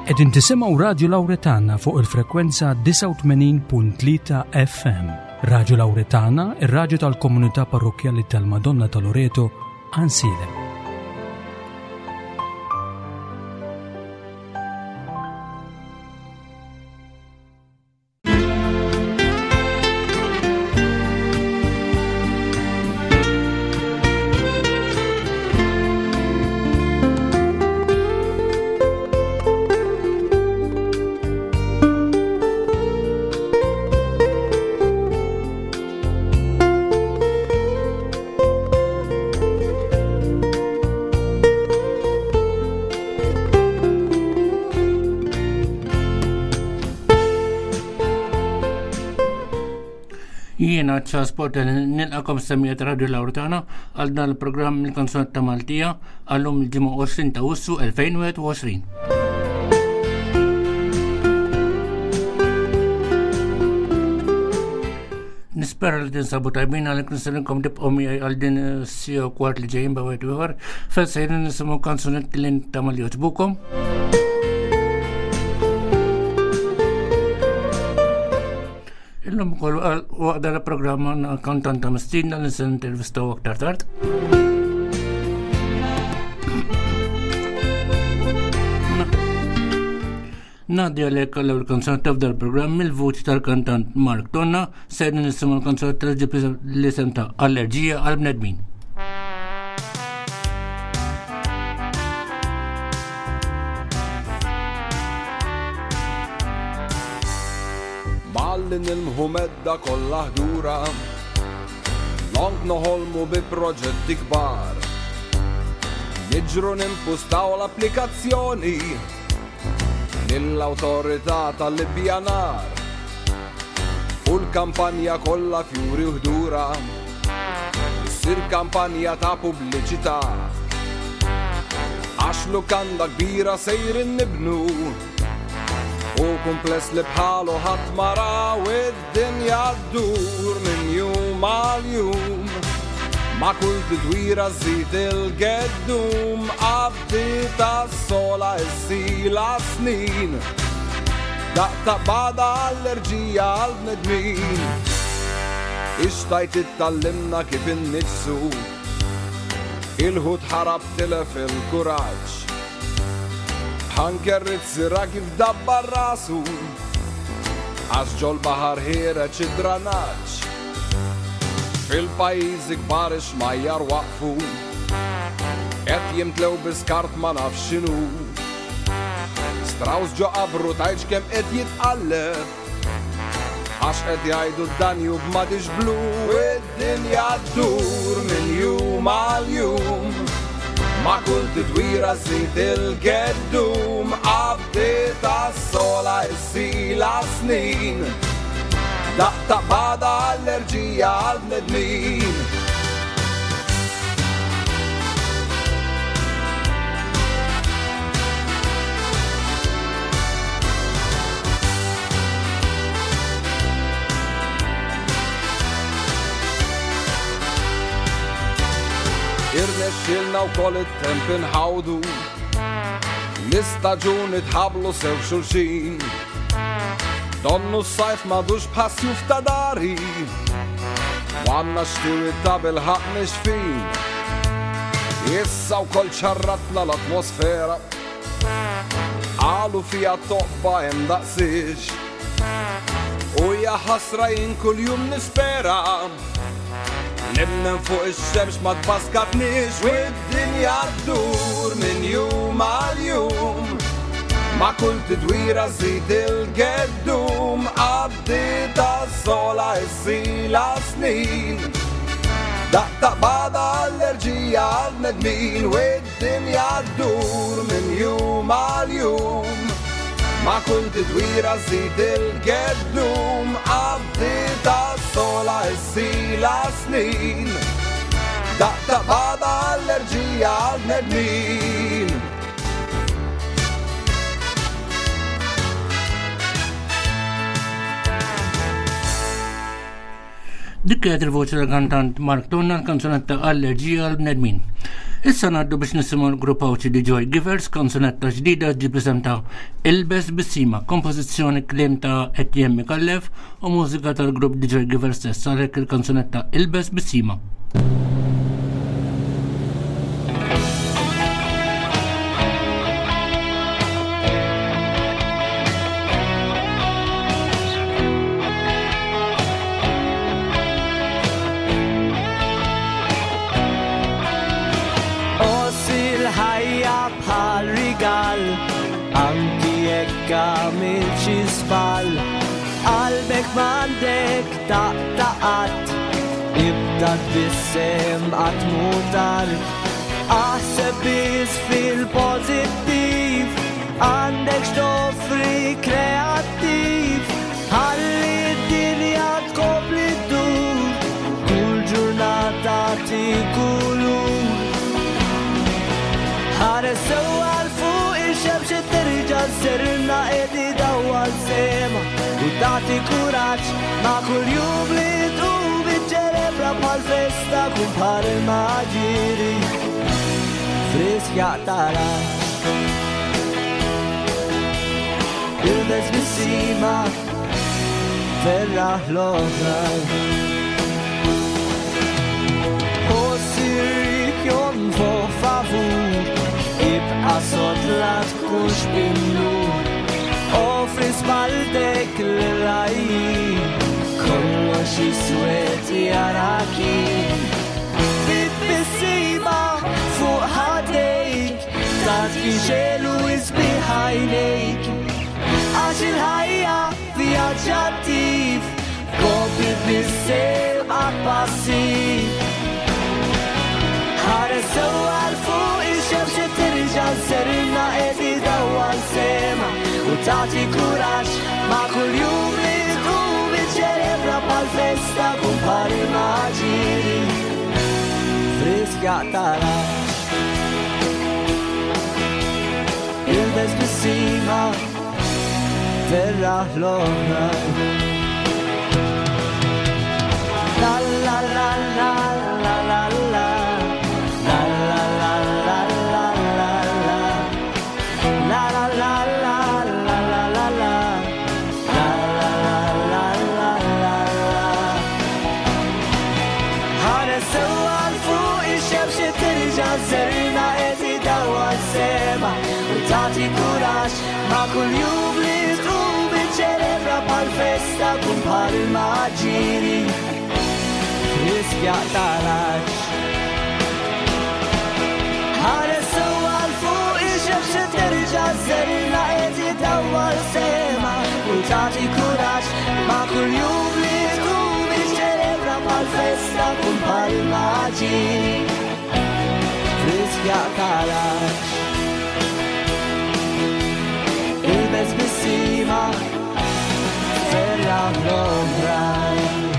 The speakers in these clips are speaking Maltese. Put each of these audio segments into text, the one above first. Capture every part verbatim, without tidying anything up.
Qegħdin tisimgħu Radio Lawretana fuq il-frekwenza tisa' u tmenin punt tlieta F M. Radio Lawretana, ir-radju tal-Komunità Parrokjali tal-Madonna ta' Loreto, Ansilem. Jiena ċasport nilqakom semijiet Radio Lawretana għal dan il-programm il-Kanzunetta Maltija għallum il-ġimgħa għoxrin ta' Awwissu elfejn u wieħed u għoxrin. Nispera li tinsabu tajbin għalek nisalinkom tibqgħu miegħi għal din sija kwart li ġejjin b'wieħed ieħor fejn sejrin nisimgħu kanzunetti li nitama li jogħġbukom. Illum kollu waqda l-programma kantanta mistinna li se intervistaw aktar tard. Nadi għalek għal kanzunetta f'dal programm il-vuċi tal-kantant Mark Tonna se nisimgħu l-kanzunetta li ġib l-isem ta' Allerġija għal-bnedmin. Mallin il-mħumedda kollha ħdura Long noħolmu bi proġetti kbar Niġru nimpustaw l-applikazzjoni Lill-awtorità tal-ippjanar U l-kampanja kollha fjuri u ħdura Issir kampanja ta' pubbliċità Għax lukanda kbira sejrin nibnu U kumpless li bħalu ħadd mara u d-dinja ddur minn jum għal jum Ma kull tidwira żid il-geddum Qabdita sola issila snin Daqta bada allerġija għal bnedmin Ixtajt ittallimna kif innifsu Il-ħut ħarab tilef il-kuraġġ Ħankerrit sira kif dabbar rasu Għax ġol bahar ħireċ id-dranaġġ Fil-pajjiżi kbar ix-xmajjar waqfu Qed jimtlew biskart ma nafx x'inhu Strauss ġo qabru tajġ kemm qed jitqalleb Għax qed jgħidu d-Danjub m'għadix blu Id-dinja ddur minn jum għal jum Ma kull tidwira żid il-geddum Qabdita sola issila snin Daqta bada allerġija għal bnedmin Irnexxilna wkoll it-temp inħawdu L-istaġun itħablu sew xulxin Donnu s-sajf madux bħassjuf ta' dari Għanna xtiw it-ta' bil-ħaq nixfin Issa wkoll ċarratna l-atmosfera Għalu fija toqba hemm daqsix U hija ħasra jien kuljum nispera Nimmen fuq ix-xemx ma tbaskatniex U d-dinja ddur minn jum għal jum Ma kull tidwira żid il-geddum Qabdita sola issila snin Daqta bada allerġija għal bnedmin U d-dinja ddur minn jum għal jum Ma kull tidwira żid il-geddum Qabdita sola issila snin Daqta bada allerġija għal bnedmin Dik kienet il-voċi tal-kantant Mark Tonna l-kanzunetta Allerġija għal bnedmin. Issa ngħaddu biex nisimgħu l-grupp Awċi di Joy Givers, konsonetta ġdida ġib isem ta' Ilbes Bissima, kompożizzjoni kliem ta' Etienne Mikallef u mużika tal-grupp di Joy Givers stess, għalhekk il-konsonetta Ilbes Bissima. Għamilċi sbal Qalbek mandek taqtaqat Ibda tbissem għatmutar Aħseb biz fil-pozittiv Għandek xtofri kreattiv Ħalli d-dinja tkopli d-dur Kull ġurnata ti kulur Ħares sewa xemxe terġa s-serna edi dawa s-sema U tati kuraċ ma kull jum li tu biċċerebra pal-festa kun bħal il-maġiri Friskja tarax Ilbes Bissima ferraħ l-oħraj O sirrik jon fo favur Ibqa sodla tkunx bimlur Offri spaldek l-rajin Kollox jiswet jarakin Bit-bissima fuq ħadejk Tat kiġelu izbiħajnejk Għax il-ħajja vjaġġattiv Kopri bissem għak-passiv Ħares sewa l-fuq il-xemxe terġa s-serna edi dawa s-sema U tati kuraċ ma kull jum li tu biċċerebra pal-festa kun bħal il-maġiri Friskja tarax Ilbes Bissima ferraħ l-oħraj La la la la la la la Serna eti dawa s-sema U tati kurax ma kull jum li tu biċċerebra pal-festa kun bħal il-maġiri Friskja tarax Ħares sewa l-fuq il-xemxe terġa serna eti dawa s-sema U tati kurax ma kull jum li tu biċċerebra pal-festa kun bħal il-maġiri Friskja tarax Ilbes Bissima ferraħ l-oħraj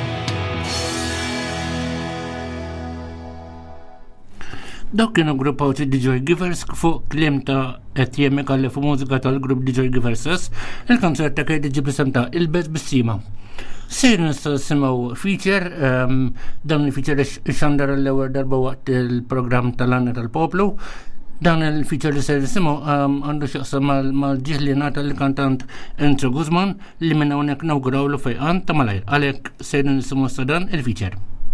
Dok kienu grupp Awċi di Joy Givers fuq kliem ta' Etienne Mikallef u mużika tal-grupp di Joy Givers stess, il-konzert ta' kejdi ġib isem ta' Ilbes Bissima. Sejr nista' simaw feature, um, dan il-feature ix-xandar l-ewwel darba waqt il-programm tal-Anna tal-Poplu. Dan il-feature li sejr nisimaw għandu um, xaqsam mal-ġiħli nata l-kantant Enzo Guzman li minn hawnhekk nawgurawlu fejqan ta' malajr. Għalhekk sejr nisimaw sa dan il-feature.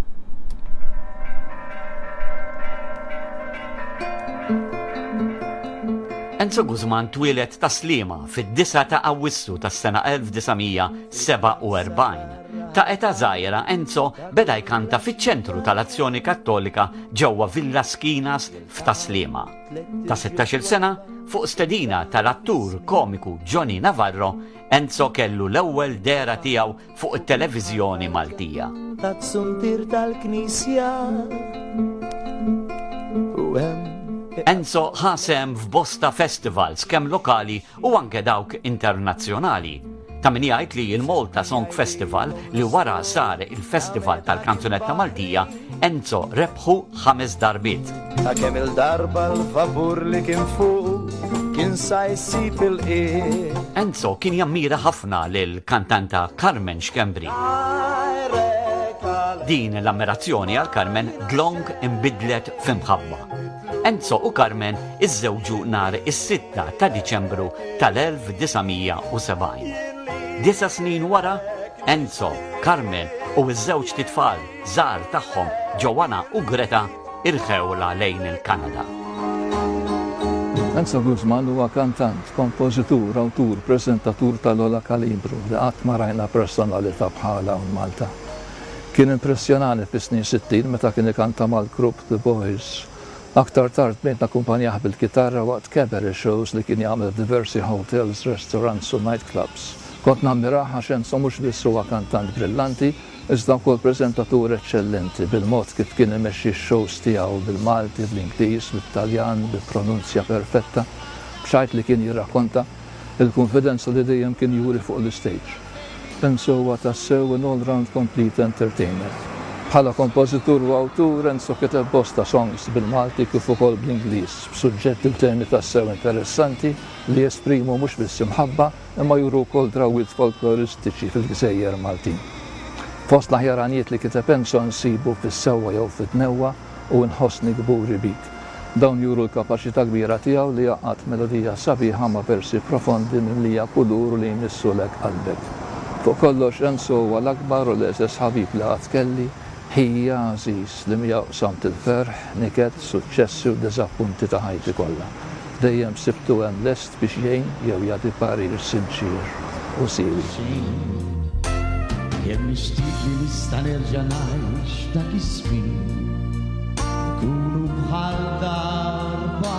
Enzo Guzman twilet ta' Sliema fid-disa ta' Awwissu tas-sena elf tisa' seba' u erbgħin. Ta' età żgħira Enzo beda jkanta fiċ-ċentru tal-Azzjoni Kattolika ġewwa Villa Skinas f'Taslima. Ta' sittax-il sena, fuq stedina tal-attur komiku Johnny Navarro, Enzo kellu l-ewwel dera tiegħu fuq it-televiżjoni Maltija. Tazzuntir tal-Knisja Enzo ħasem f'bosta festivals kemm lokali u anke dawk internazzjonali. Ta' min jgħid li l-Malta Song Festival li wara sar il-Festival tal-Kanzunetta Maltija, Enzo rebħu ħames darbiet. Ta' kemm il-darba l-vapur li kien fuq kien sa jsib il-qiegħ. Enzo kien jammira ħafna lil kantanta Carmen Xkembri. Din l-ammirazzjoni għal Carmen dlong imbidlet f'imħabba. Enzo u Carmen iżżewġu nhar is-sitta ta' Diċembru tal-elf tisa' u sebgħin. Disa snin wara, Enzo, Carmen u ż-żewġ titfal żgħar tagħhom Joanna u Greta irħewla lejn il-Kanada. Enzo Guzman huwa kantant, kompożitur, awtur, preżentatur tal-ola kalibru li qatt ma rajna personalità bħala hawn Malta. Kien impressjonani fis-snin sittin meta kien ikanta mal-grupp The Boys. Aktar tard bejtna kumpanjah bil-kitarra waqt cabaret shows li kien jagħmel diversi hotels, restaurants u nightclubs. Kont nammiraħ għax Enzo mhux biss huwa kantant brillanti, iżda wkoll preżentatur eċċellenti bil-mod kif kien imexxi x-shows tiegħu bil-Malti, bl-Ingliż, bit-Taljan, bil-pronunzja perfetta, b'xajt li kien jirrakkonta il-konfidenza li dejjem kien juri fuq l-istage. Enzo huwa tassew an all-round complete entertainer. Bħala kompożitur u awtur, Enzo kiteb bosta songs bil-Malti kif ukoll bl-Ingliż, b'suġġetti u temi tassew interessanti li jesprimu mhux biss imħabba imma juru wkoll drawwiet folkloristiċi fil-Gżejjer Maltin. Fost l-aħjaranijiet li kiteb Enzo nsibu fis-sewwa jew fit-tnewwa u nħossni gburi bik. Dawn juru l-kapaċità kbira tiegħu li jaqgħad melodija sabiħa ma' versi profondi mimlija kulur li jmissu lek qalbek. Fuq kollox Enzo huwa l-akbar u l-eżes ħabib li qatt kelli, ħija għażiż li miegħu samt il-ferħ, niket, suċċessi u diżappunti ta' ħajti kollha. Dejjem sibtu hemm lest biex jgħin jew jagħti parir sinċir u siewi. Jem nixtieq li nista' nerġa' ngħix dak iż-żmien, kunu bħal darba.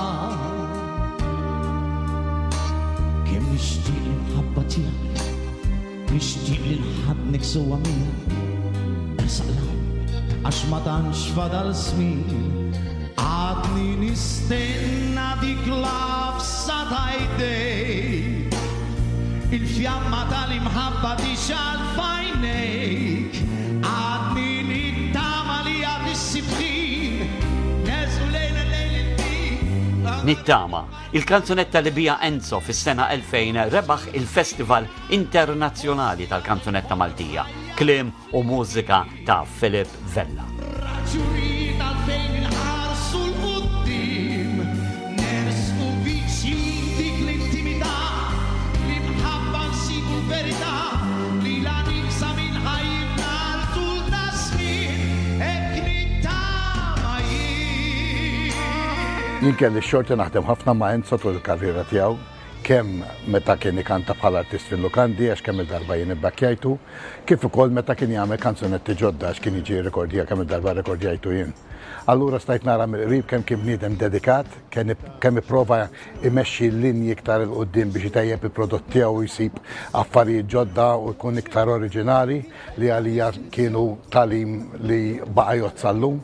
Kemm nixtieq li nħabba tiegħek, nixtieq li nħaddnek sewwa miegħek, ersaqlaw għax ma tantx fadal żmien, għadni nistenna dik l-afsa ta' jdejk, il-fjamma tal-imħabba tixal f'għajnejk, għadni nittama li għad is-sibħin, neżlu lejla lejl il-din. Nittama, il-kanzunetta li bija Enzo fis-sena elfejn rebaħ il-Festival Internazzjonali tal-Kanzunetta Maltija, kliem u mużika ta' Filip Vella. Raġuni tal-fejn inħarsu l-qudiem, nersqu viċin dik l-intimità, li mħabba nsibu l-verità, li la ninsa minn ħajjibna l-tul ta' żmien, hekk nittama jien. Jien kelli x-xorti naħdem ħafna ma' Enzo tul il-karriera tiegħu, kemm meta kien ikanta bħala artist fil-lukandi għax kemm il-darba jien ibbakjajtu, kif ukoll meta kien jagħmel kanzunetti ġodda għax kien jiġi rekordija kemm il-darba rekordjajtu jien. Allura stajt nara mill-qrib kemm kien bniedem dedikat, kemm ipprova imexxi l-linji iktar il qudiem biex itejjeb il-prodott tiegħu jsib affarijiet ġodda u jkun iktar oriġinali li għalija kienu talim li baqa' jgħod sal-lum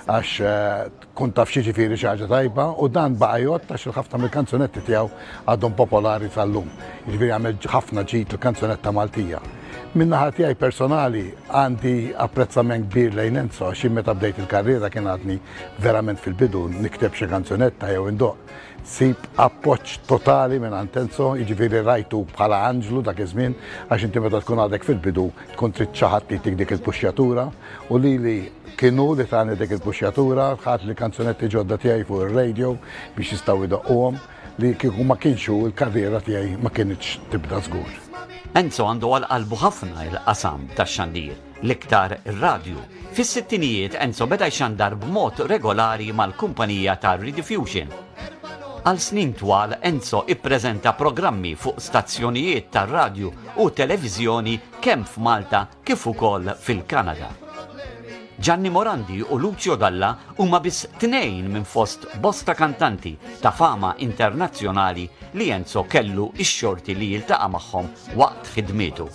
għax kun taf xi ġifieri xi ħaġa tajba u dan baqa' jgħod għax il-ħafna mill-kanzunetti tiegħu għadhom popolari sal-lum. Jiġifieri għamel ħafna ġid il-kanzunetta Maltija. Min-naħa tiegħi personali għandi apprezzament kbir lejn Enzo għax meta bdejt il-karriera kien għadni verament fil-bidu nikteb xi kanzunetta jew indoq. Sib appoġġ totali minn Enzo, jiġifieri rajtu bħala anġlu dak iż-żmien għax inti meta tkun għadek fil-bidu tkun trid xi ħadd jtik dik il-puxjatura u lili kienu li tagħni dik il-puxjatura ħadd li kanzunetti ġodda tiegħi fuq ir-radio biex jistgħu jdoqquhom li kieku ma kienx il-karriera tiegħi ma kienx tibda żgur. Enzo għandu għal-qalbu ħafna il-qasam tax-xandir, l-iktar ir-radju. Fis-sittinijiet Enzo beda jxandar b'mod regolari mal-kumpanija ta' Rediffusion. Għal snin twal Enzo ippreżenta programmi fuq stazzjonijiet tar-radju u televiżjoni kemm f'Malta kif ukoll fil-Kanada. Gianni Morandi u Lucio Dalla huma biss tnejn minn fost bosta kantanti ta' fama internazzjonali li Enzo kellu x-xorti li jiltaqa' magħhom waqt ħidmietu.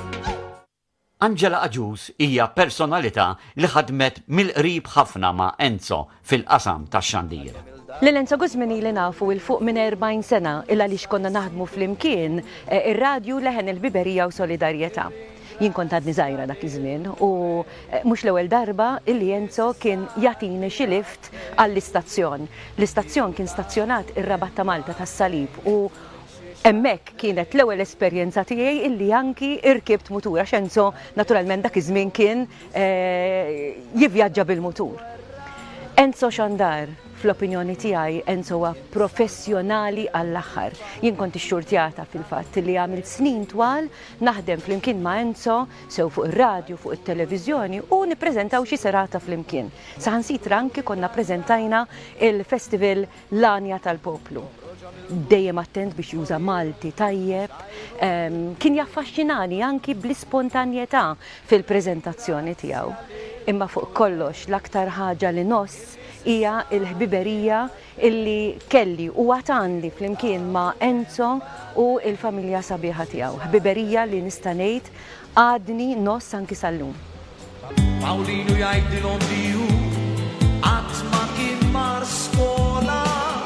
Angela Aġus hija personalità li ħadmet mill-qrib ħafna ma' Enzo fil-qasam tax-xandir. L-Enzo Guzman li nafu il-fuq minn erbgħin sena illa li xkonna naħdmu fl-imkien ir-radju leħen il-biberija u solidarjetà. Jien kont għadni żgħira dak iż-żmien u mhux l-ewwel darba illi Enzo kien jagħtini xi lift għall-istazzjon. L-istazzjon kien stazzjonat ir-Rabat ta' Malta tas-Salib u hemmhekk kienet l-ewwel esperjenza tiegħi illi anki irkibt mutur għax Enzo naturalment dak iż-żmien kien jivvjaġġa bil-mutur. Enzo xandar fl-opinjoni tiegħi Enzo huwa professjonali għall-aħħar. Jien kont ixxurtjata fil-fatt li għamilt snin twal naħdem flimkien ma' Enzo sew fuq ir-radju, fuq it-televiżjoni u nippreżentaw xi serata flimkien. Saħansitra anki konna ppreżentajna il-Festival L-Anja tal-Poplu. Dejjem attent biex juża Malti tajjeb, kien jaffaxxinani anki bl-ispontanjetà fil-preżentazzjoni tiegħu. Imma fuq kollox l-aktar ħaġa li noss hija l-ħbiberija illi kelli u għatandi flimkien ma' Enzo u il-familja sabiħa tiegħu. Ħbiberija li nista' ngħid għadni noss anki sal-lum. Paulinu jgħidilhom biju qatt ma kien mar skola.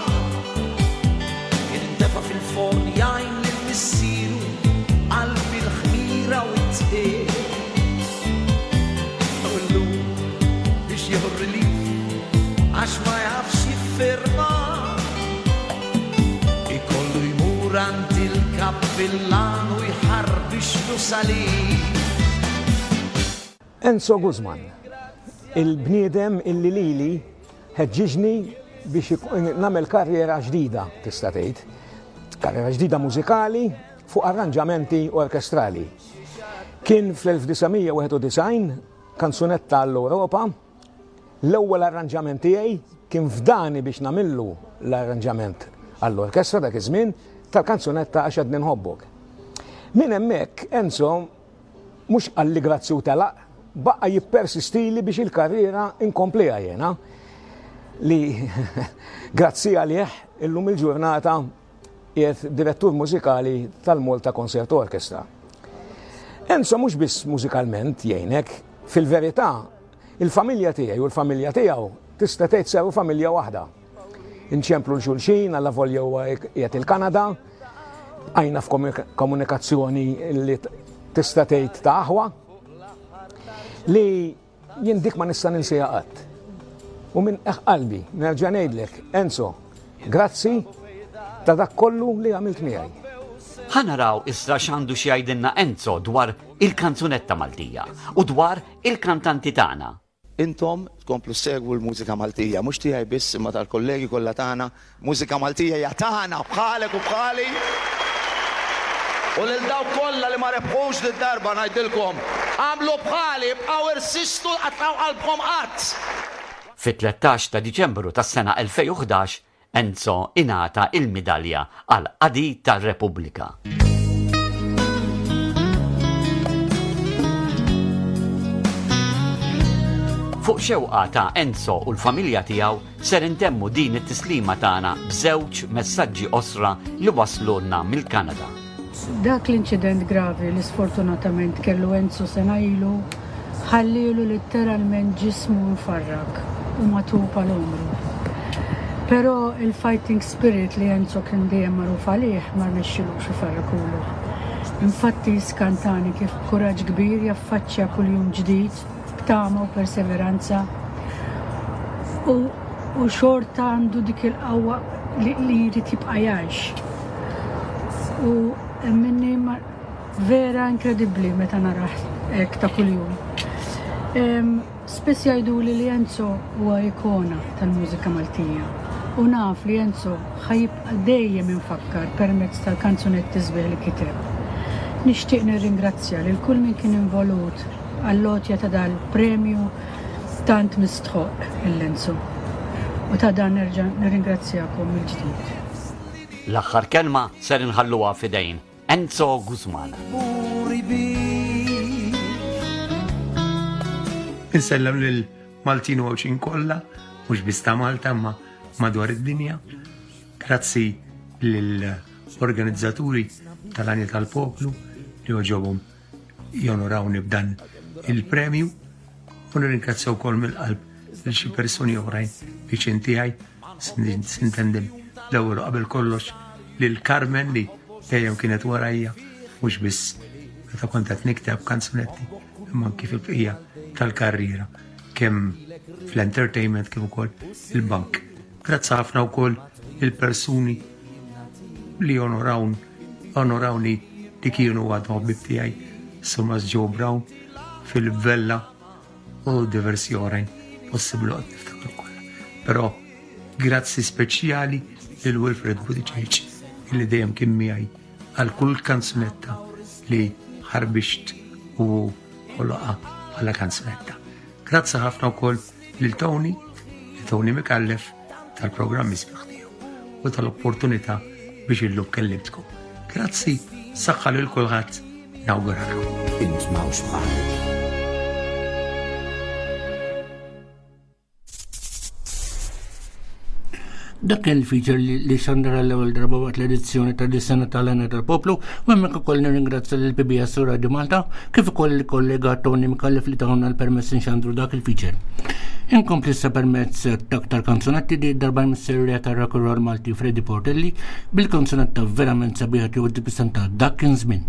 Kien intefa' fil-forn jgħin lil missieru qalb il-ħmira u t-tqiegħ. Biex jieħu r-relief għax ma jafx jifferma ikollu jmur għand il-kappillan u jħarbixlu salib. Enzo Guzman, il-bniedem illi lili ħeġġiġni biex nagħmel karriera ġdida tista' tgħid. Karriera ġdida mużikali fuq arranġamenti orkestrali. Kien fl-elf tisa' wieħed u design kanzunetta għall-Ewropa. L-ewwel arranġament tiegħi kien fdani biex nagħmillu l-arranġament għall-orkestra dak iż-żmien tal-kanzunetta Għax Għadni Nħobbok. Minn hemmhekk Enzo mhux qalli grazzi u telaq, baqa' jippersistili biex il-karriera inkompliha jiena li grazzi għalih illum il-ġurnata qiegħed direttur mużikali tal-Malta Concert Orchestra. Enzo mhux biss mużikalment jgħinek, fil-verità il-familja tiegħi u l-familja tiegħu tista' tgħid sew familja waħda. Inċemplu l-xulxin alla volja huwa qiegħed il-Kanada, għajna f'komunikazzjoni li tista' tgħid ta' aħwa li jien dik ma nista' ninsejha qatt. U minn qalbi nerġa' ngħidlek, Enzo, grazzi ta' dak kollu li għamilt miegħi. Ħanaraw issa x'għandu xi jgħidilna Enzo dwar il-kanzunetta Maltija u dwar il-kantanti tagħna. Intom tkomplu segwu l-mużika Maltija, mhux tiegħi biss imma tal-kollegi kollha tagħna, mużika Maltija hija tagħna bħalek u bħali. U lil dawk kollha li ma rebħux lid-darba ngħidilkom, għamlu bħali bqgħu irsistu qattaw qalbhom qatt. Fit-tlettax ta' Diċembru tas-sena elfejn u ħdax Enzo ingħata il-midalja għal qadi tar-Repubblika. Fuq xewqa ta' Enzo u l-familja tiegħu ser intemmu din it-tislima tagħna b'żewġ messaġġi osra li waslulna mill-Kanada. Dak l-inċident gravi li sfortunatament kellu Enzo sena ilu ħallilu letteralment ġismu mfarrak u matup għal-umru. Però il-fighting spirit li Enzo kien dejjem magħruf għalih ma rnexxilux ifarrakulu. Infatti skantani kif kuraġġ kbir jaffaċċja kuljum ġdid, b'tama u perseveranza u, u xorta għandu dik il-qawwa li, li jrid jibqa' jgħix. U minni vera inkredibbli meta narah hekk ta' kuljum. Spiss jgħiduli li Enzo huwa ikona tal-mużika Maltija. U naf li Enzo ħajibqa' dejjem infakkar permezz tal-kanzunetti sbieħ li kiteb. Nixtieq nirringrazzja lil kull min kien involut għall-lotja ta' dal-premju tant mistħoq il-Enzo. U ta' dan nerġa' nirringrazzjakom mill-ġdid. L-aħħar kelma ser inħalluha f'idejn Enzo Guzman. Insellem lil Maltin u għawxin kollha, mhux biss ta' Malta ma madwar id-dinja. Grazzi lill-organizzaturi tal-Anja tal-Poplu li ġobhom jonorawni b'dan il-premju u nirringrazzjaw wkoll mill-qalb lil xi persuni oħrajn viċin tiegħi sintendem l-ewwel qabel kollox lil Carmen li dejjem kienet warajja mhux biss meta kont qed nikteb kanzunetti imma anke fil-bqija tal-karriera kemm fl-entertainment kif ukoll il-bank. Grazzi ħafna wkoll il-persuni li onorawn onorawni li kienu għadhom ħbib tiegħi Thomas Joe Brown fil-Vella u diversi oħrajn possibbli qed niftakar kollha. Però Grazzi speċjali lil Wilfred Buttigieg illi dejjem kien miegħi għal kull kanzunetta li ħarbixt u ħoloqa bħala kanzunetta. Grazzi ħafna wkoll lil Tony, li Tony Mikallef tal-programmi sbieħ tiegħu u tal-opportunità biex illum kellimtkom. Grazzi, saħħa lil kulħadd, nawguralkom. Insmaw x'ma' Dak il-feature li xandra l-ewwel darba waqt l-edizzjoni tad-dis-sena tal-Għana tal-Poplu u hemmhekk ukoll nirringrazzja lill-P B S u Radio Malta kif ukoll il-kollega Tony Mikallef li tagħna l-permess inxandru dak il-feature. Inkompli issa permezz tal kanzunetti di darba mis-serja tar-Rock'n'Roll Malti Freddy Portelli bil-kanzunetta verament sabiħa li tippreżenta dak kien żmien.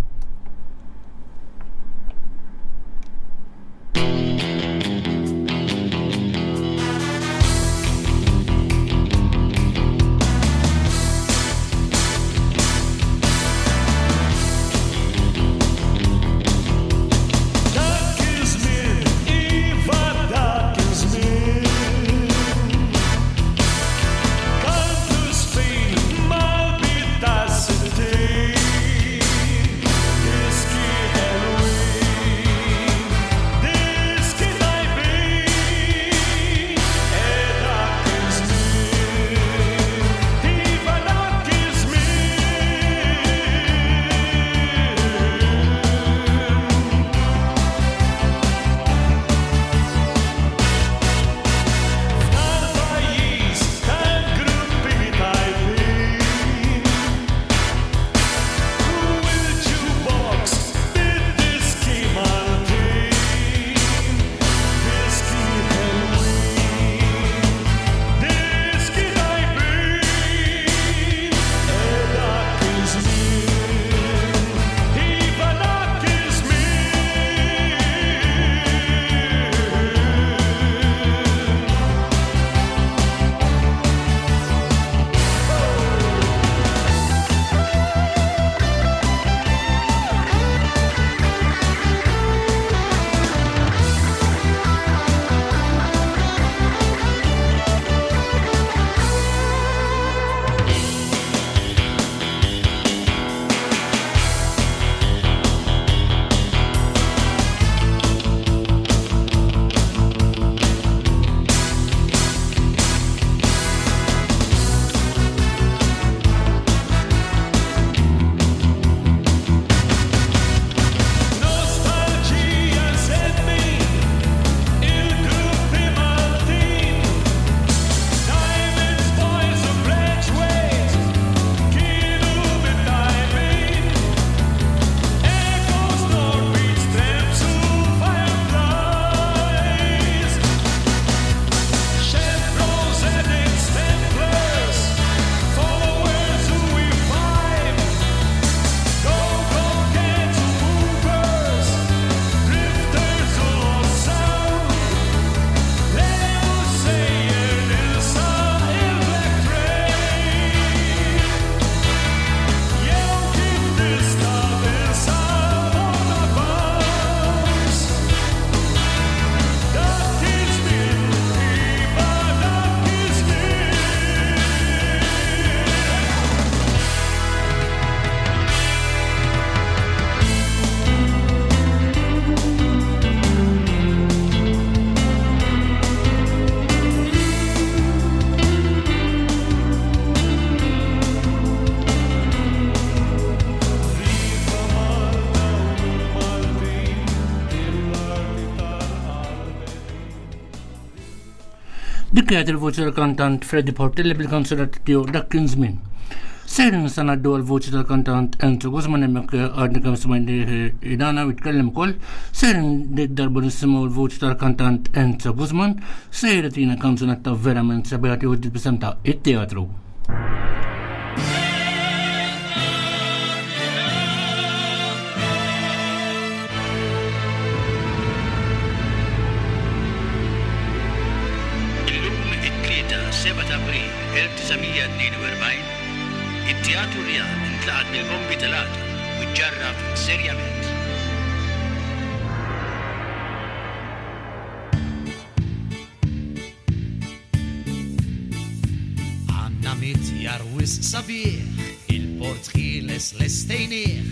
Dik kienet il-voċi tal-kantant Freddy Portelli bil-kanzunet tiegħu dak kien żmien. Sejr nista' ngħaddu għall-voċi tal-kantant Enzo Guzman hemmhekk għadni kemm smajni idana u jitkellem ukoll. Sejr darba nisimgħu l-voċi tal-kantant Enzo Guzman, sejr tina kanzunetta verament sabiħa tiegħu bil-isem ta' it-teatru. it-teatru Rjal intlaqat bil-bombi tal-għadu u ġġarraf serjament. jarwis sabiħ il-port ħieles l-estejnieħ.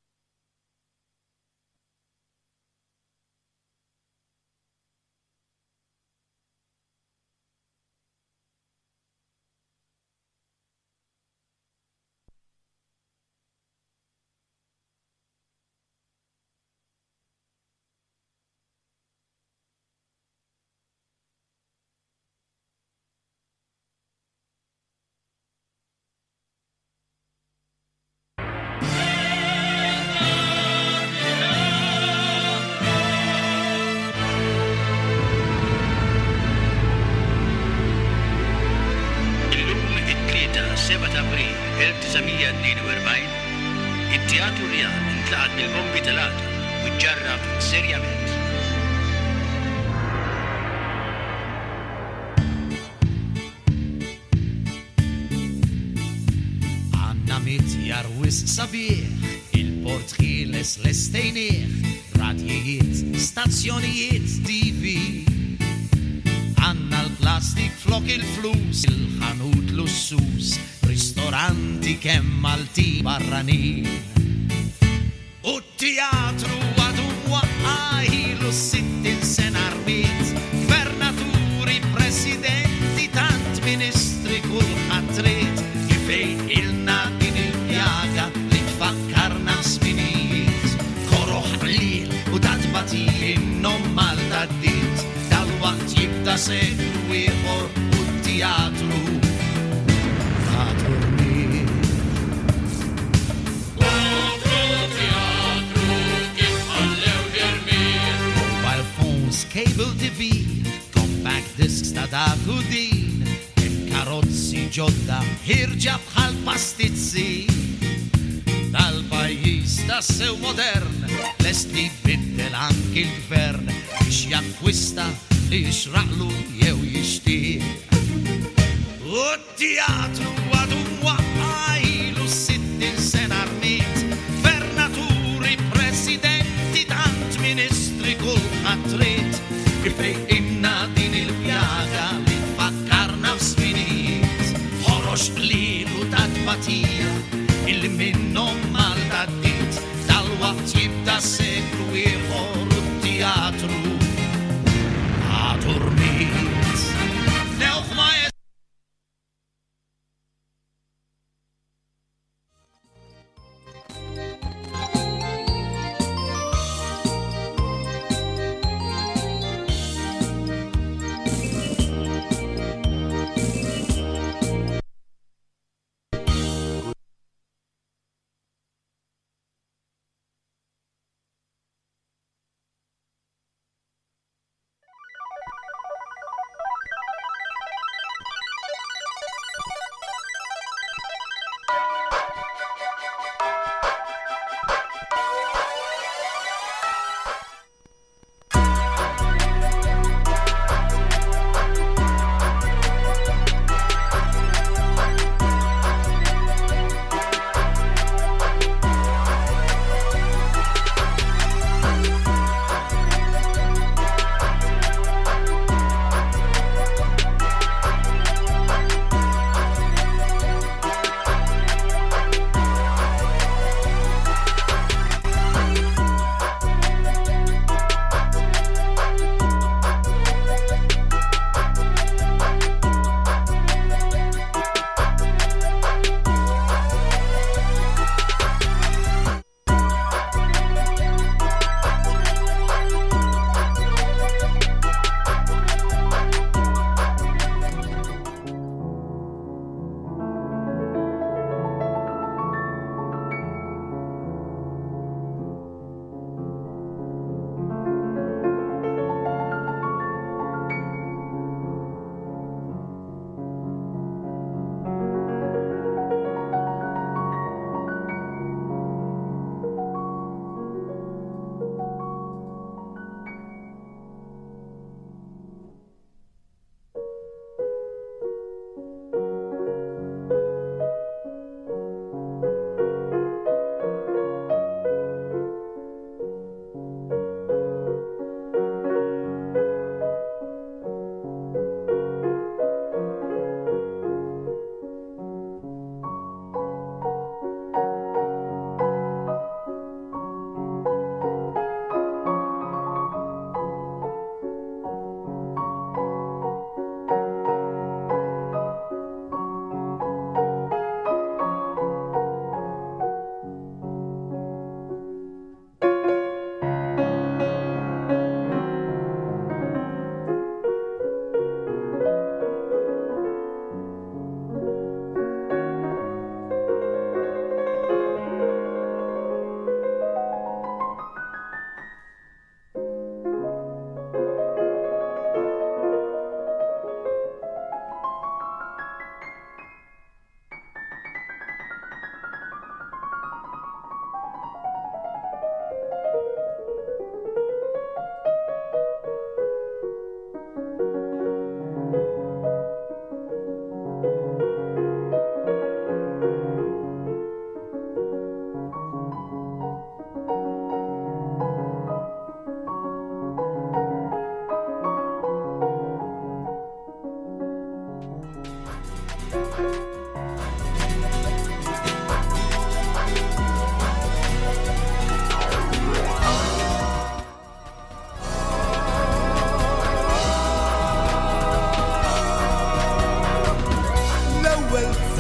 it-teatru Rian intlaqat bil-bombi tal-għadu u ġġarrab serjament. Għanna mit jarwis sabiħ, il-port ħieles l-estejnieħ, radjijiet, stazzjonijiet T V. Għanna l-plastik flok il-flus, il-ħanut lussus, ristoranti kemm Malti barranin. U t-teatru għadu waqqajlu sittin sena arbit, gvernaturi, presidenti, tant ministri kulħadd trid, kifej ilna din il-pjaga li tfakkarna sminijiet. Koroħ qlil u tatbati innom Malta d-dit, dal-waqt jibda seklu ieħor u t-teatru cable T V, compact discs ta' dak u din, karozzi ġodda, ħirġa bħal pastizzi. Dal-pajjiż ta' sew modern, lest li biddel anki l-gvern, biex jakkwista li jixraqlu jew jixtieq. U t-teatru għadu waqqajlu sittin sena rmiet, gvernaturi, presidenti, tant ministri kulħadd trid, kifej inna din il-pjaga li tfakkarna f'sminijiet. Ħorox qlil u ta' tbatija illi minnhom Malta d-dit, dal-waqt jibda seklu ieħor u t-teatru għadu rmiet. Newħ ma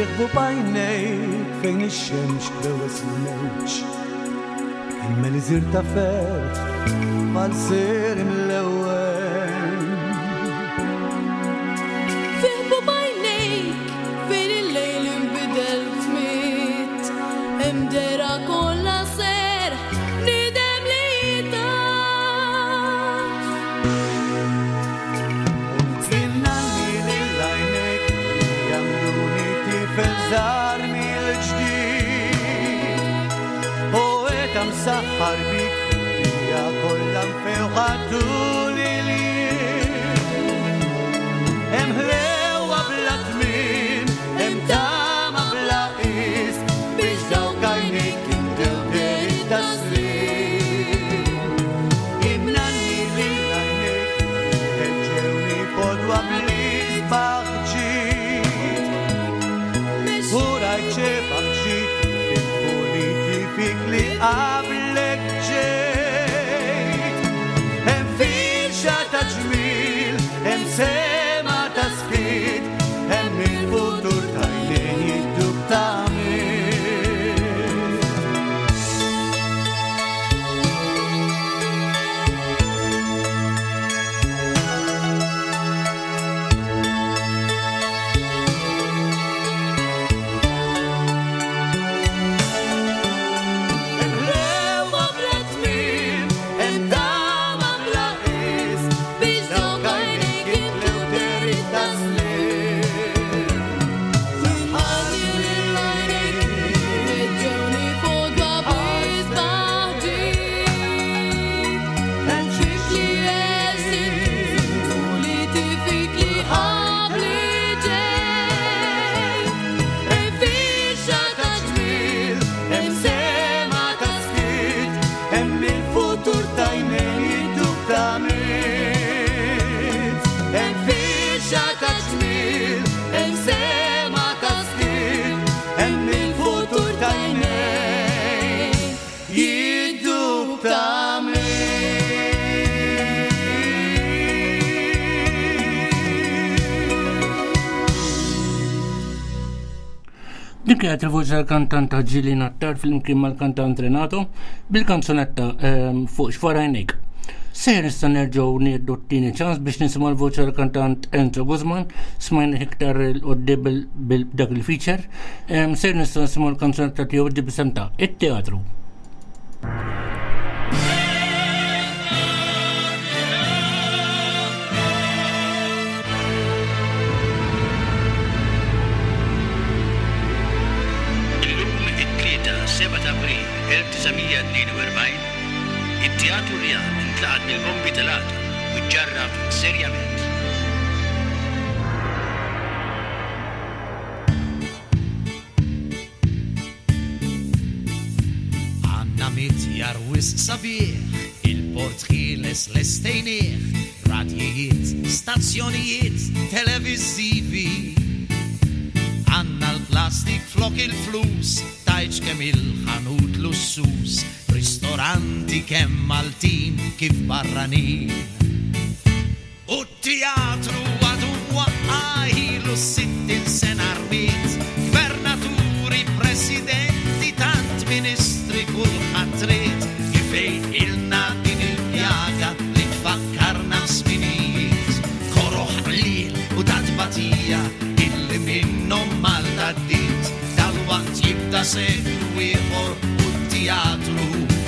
fiħbu bajnejk fejn ix-xemx klewes il-mewġ. Imma li żir ta' fert bħal ser mill-ewwel. Fiħbu bajnejk fejn il-lejl inbidel f'miet, hemm dera kollha ser nidem li taf. Finnani lil-għajnek li jagħmluni tifel żgħar mill-ġdid. Poeta msaħħar bik fid-dinja kollha mfewħa tul il-jiem. Hemm ħlewa bla tmiem, hemm tama bla qis biex dawk għajnejk indew deri ta' slim. Imnanni lil-għajnek ħeġġewni podwa bl-isbaħ ġid. U rajt ċebaħ ġid fil-politi fik li qablek ġejt. Hemm firxa ta' ġmil, hemm sema ta' sfid, hemm il-futur tajnejn jiddub ta' min. Hemm ħlewa bla tmiem, hemm tama bla qis biex dawk għajnejk indew deri ta' slim. Ħalli lil-għajnejk ħeġġewni podwa bl-isbaħ ġid. Hemm fik li jeżin, politi fik li qabli ġejt. Hemm firxa ta' ġmil, hemm sema ta' sfid, hemm il-futur tajnejn jiddub ta' min. Hemm firxa ta' ġmil, hemm sema ta' sfid, hemm il-futur tajnejn jiddub ta' min. Dik kienet il-voċi tal-kantanta Ġili Nattar fil-imkien mal-kantant Renato bil-kanzunetta ehm, Fuq x'wara għajnejk. Sejjer nista' nerġgħu nieħdu t-tieni ċans biex nisimgħu l-voċi tal-kantant Enzo Guzman, smajna iktar il-qoddi bil-dak il-feature. Ehm, Sejjer nista' nisimgħu l-kanzunetta tiegħu di b'isem ta' it-teatru. Illum it-tlieta seba' ta' April elf tisgħemija tnejn u erbgħin, it-Teatru Riad intlaqat bil-bombi tal-għadu u ġġarraf serjament. Għanna mitjar wisq sabiħ, il-port ħieles l-estejnieħ, radjijiet, stazzjonijiet, televizzivi. Għanna l-plastik flok il-flus, tajċ kem il-ħanut lussus, ristoranti kem Maltin kif barranin. U t-teatru għadu waqqajlu sittin sena rmit, gvernaturi, presidenti, tant ministri kulħadd trid, kifejn ilna din il-pjaga li tfakkarna f'sminijiet, koroħ qlil u tatbatija illi minnhom Malta ddit, dal-waqt jibda seklu ieħor u t-teatru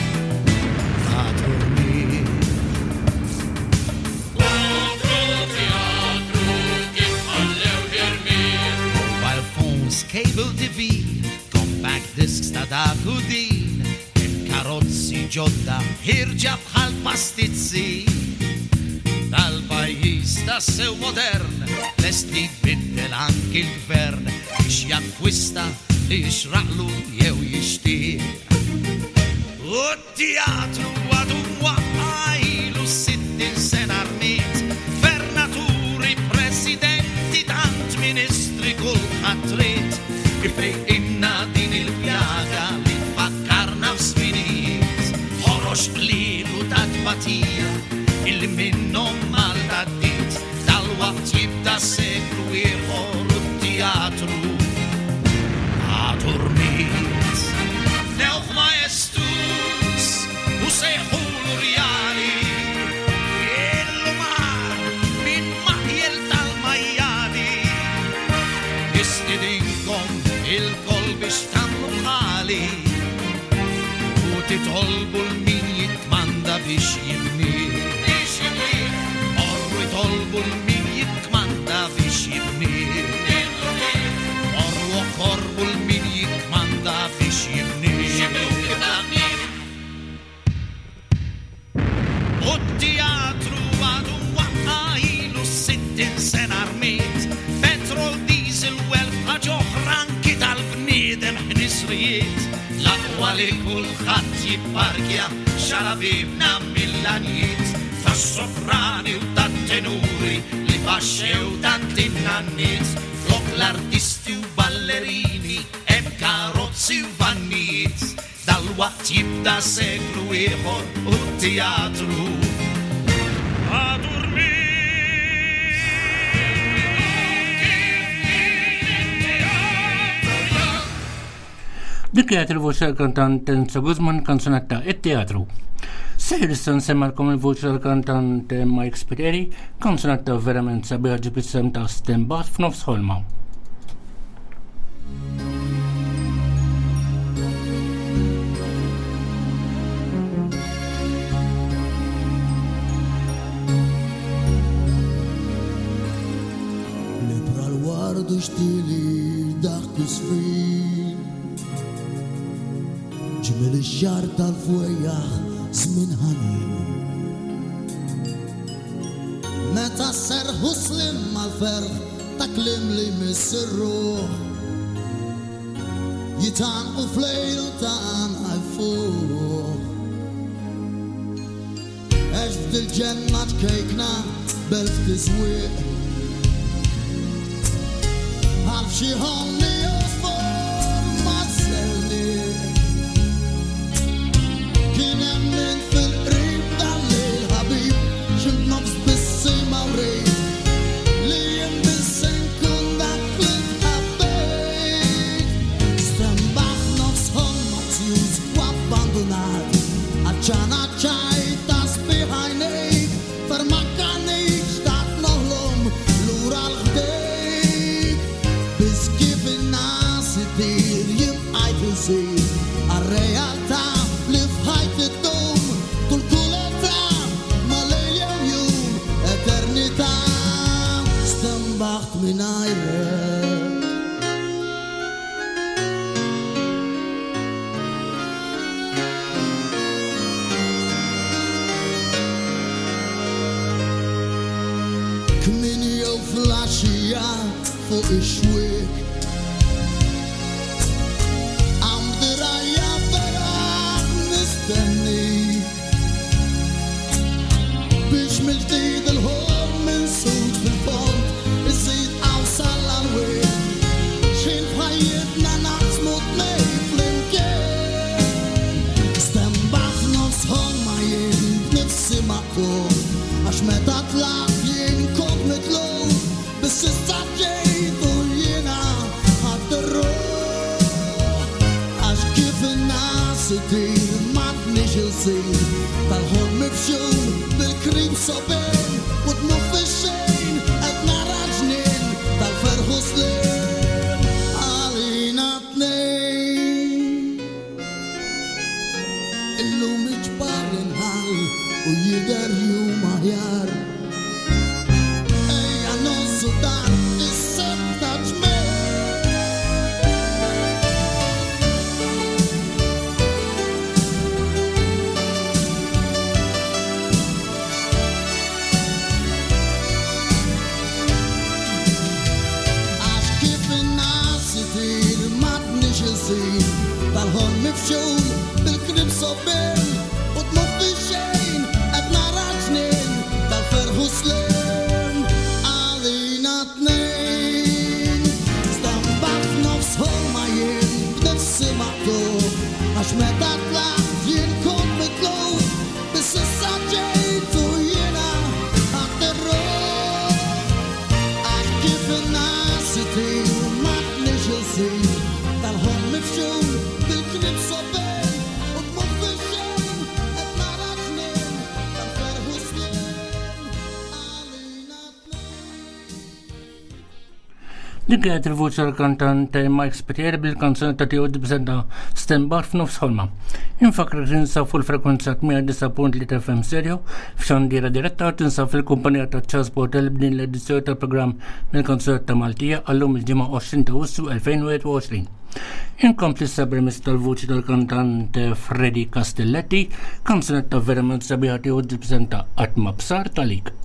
cable T V, compact discs ta' dak u din, il-karozzi ġodda ħirġa bħal pastizzi. Dal-pajjiż ta' sew modern, lest li jbiddel anki l-gvern biex jakkwista li jixraqlu jew jixtieq. U t-teatru għadu waqqajlu sittin sena rmit, gvernaturi, presidenti, tant ministri kulħadd trid, kifej inna din il-pjaga li tfakkarna f'sminijiet, ħorox qlil u tatbatija illi minnhom Malta ddit, dal-waqt jibda seklu ieħor u t-teatru nistidinkom il-kol biex tamlu bħali u titolbu l-min jitmanda biex jibni. Orru jitolbu l-min jitmanda biex jibni. Orru korbu l-min jitmanda biex jibni. U t-teatru għadu waqqajilu sittin sena armit, petrol, diesel, welfa ġoħranki tal-bniedem ħnisrijiet, l-aqwa li kulħadd jipparkja xarabibna mill-anjiet, tas-soprani u tat-tenuri li baxxew tant-innanniet, flok l-artisti u ballerini hemm karozzi u vannijiet, dal-waqt jibda seklu ieħor u t-teatru Dik kienet il-voċi tal-kantant Enzo Guzman, kanzunetta it-teatru. Sejr issa nsemmalkom il-voċi tal-kantant Mike Spiteri, kanzunetta verament sabiħa ġibit sem ta' stembat f'nofs ħolma. Libra l-wardu xtili dak tisfin ġimil ix-xar tal-fwejjaħ żmien ħanin. Meta serħu slim mal-ferħ ta' klim li missirruħ jitanqu flejl ta' għajfuħ. Eġ f'dil-ġenna ġkejkna belf tiswiq għal xi ħomni josfor ma' selli. Kien hemm min fil-qrib dal-lejl ħabib xi nofs bis-sima wrejt li jien biss inkun dak li tħabbejt. Stembaħ nofs ħolma zjuż u abbandonat għaċċana ċajta sbiħajnejk ferma kannik xtaqt noħlom lura l-ħdejk. Bis kif in-nas idir jibqajt isir għar-realtà li fħajt id-dum tul kuleta ma lejl jum eternità stembaħt minajrek. Kmin jew fl-għaxija fuq ix-xwiek biex mill-ġdid il-ħol minn sud fil-fond iżid għawsal għal-wek xejn f'ħajjitna naqsmu tnej flimkien. Stembaħ nofs ħolma jien b'nifsi maqtur għax meta tlaqt jien kont mitlub biss issa ġejt u jiena ħadd ir-ruħ għax kif in-nas idir m'għandniex il-sir tal-ħolm mifxun bil-krim soben u tmuf fix-xejn qed nara ġnien tal-ferħu slim għalina tnejn. Illum iġbar inħall u jidher jum aħjar ejja nozzu dan is-seb ta' ġmien. Tal-ħolm mifxun bil-krib soben u tmuf fix-xejn qed nara ġnien tal-ferħu slim għalina tnejn. Stambaħ nofs ħolma jien b'nifsi maqtur għax meta tlaqt jien kont mitlub biss issa ġejt u jiena ħadd ir-ruħ għax kif in-nas itir m'għandniex il-sir tal-ħolm mifxun bil-krib soben u tmuf fix-xejn qed nara ġnien tal-ferħu slim għalina tnejn. Dik kienet il-vuċi tal-kantant Mike Spiteri bil-kanzunetta tiegħu dibżenta Stembar f'nofs ħolma. Infakru tinsaw fuq il-frekwenza mija disa punt tlieta F M stereo f'xandiera diretta tinsaw fil-kumpanija ta' Charles Portel b'din l-edizzjoni tal-programm mill-kanzunetta Maltija għallum il-ġimgħa għoxrin ta' Awwissu elfejn u wieħed u għoxrin. Inkompli s-sabrimis tal-vuċi tal-kantant Freddy Castelletti, kanzunetta verament sabiħa tiegħu dibżenta Atma bsar talik.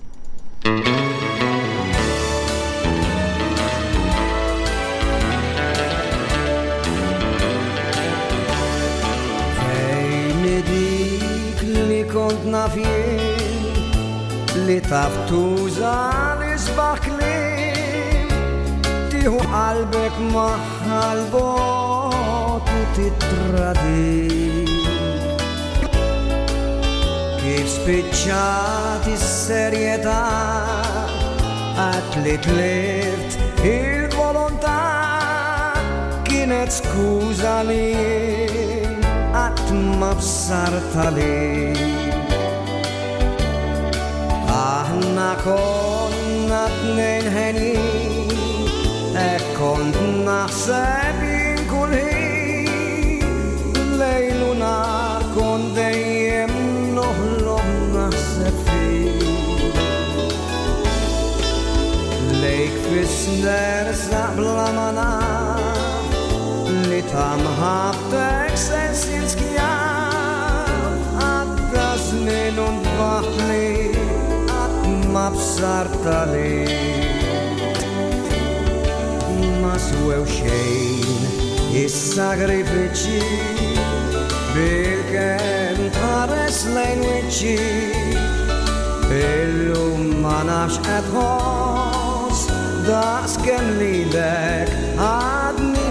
dik li kont nafjien li taftuża li sbaħ klim tiħu qalbek maħal bot u titradi kif spiċċat is-serjetà għat li tlift il-volontà kienet skuża li ma b'sarta li aħna konna tnejn ħenin e kont naħseb in kull ħin lejl u nar kont dejjem noħlob naħseb fik lejk fis-sner saqbla ma naf li ta' mħabtek sensin żmien u nbaħli qatt ma b'sarta li ma swew xejn is-sagrifiċċji bil-kemm tħares lejn wiċċi illum ma nafx qed ħoss daqskemm lilek għadni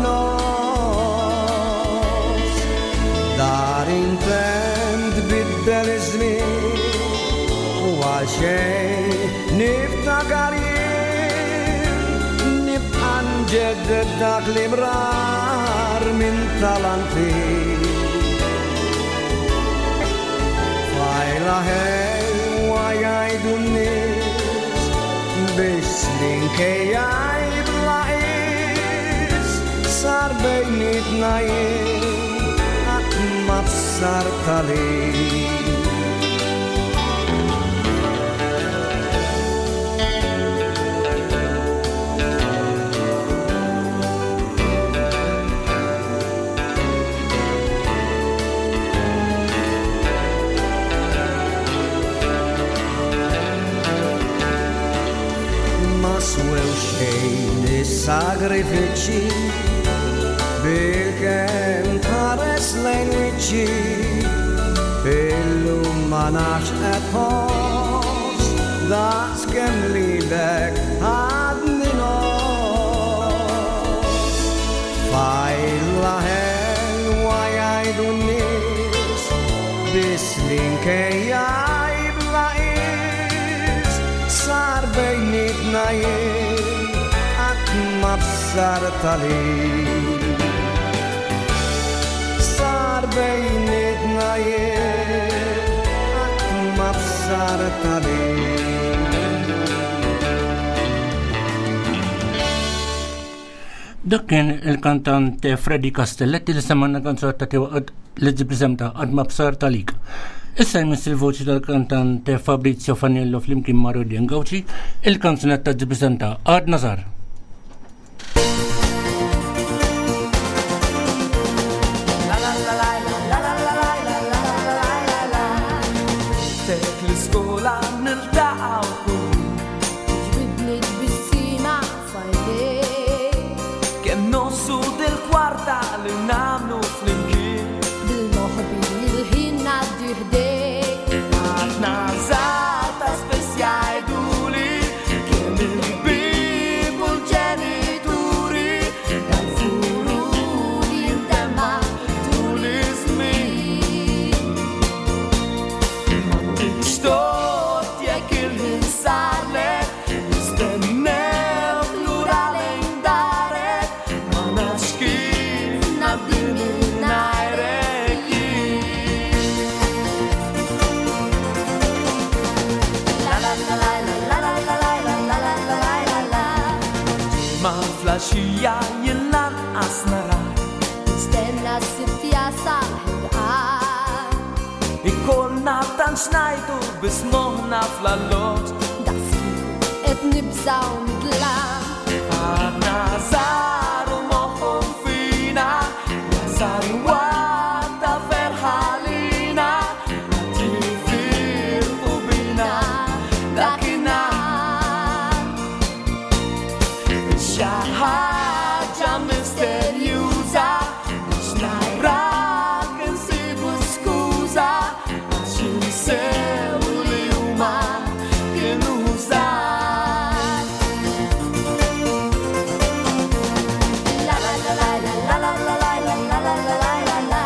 nos dar intemm tbiddel iż-żmien u għal xejn niftakar jien nibqa' nġedded dak li mrar minn tal-antik fajla ħelwa jgħidu n-nies biex snin kejjaj bla qis sar bejnietna jien qatt ma b'sarta li swew xejn is-sagrifiċċji bil-kemm tħares lejn wiċċi illum ma nafx qed ħoss daqskemm lilek għadni nos fajla ħelwa jgħidu n-nies biss li nkejjaj bla qis sar bejnietna jien qatt ma b'sarta li sar bejnietna jien qatt ma b'sarta li Dak kien il-kantant Freddy Castelletti li semmanna kanzunetta tiegħu li ġibżemta Għadma b'sarta lik. Issa jmiss il-voċi tal-kantant Fabrizio Fanello flimkien ma' Rodian Gawci, il-kanzunetta ġibżemta Għadna żar. Night. ħares narak Nistenna s-sittija sal-ħirqan Ikkolna tant xnajdu bis moħna fl-allot Daskiku et nibżaw midlan Għadna zaru moħħom fina Zaru għadda ferħalina Tifirħu bina dakinar Xaħġa misterjuża Biex najrak insibu skuża Għax jinsew li huma kienu żgħar La la la la la la la la la la la la la la la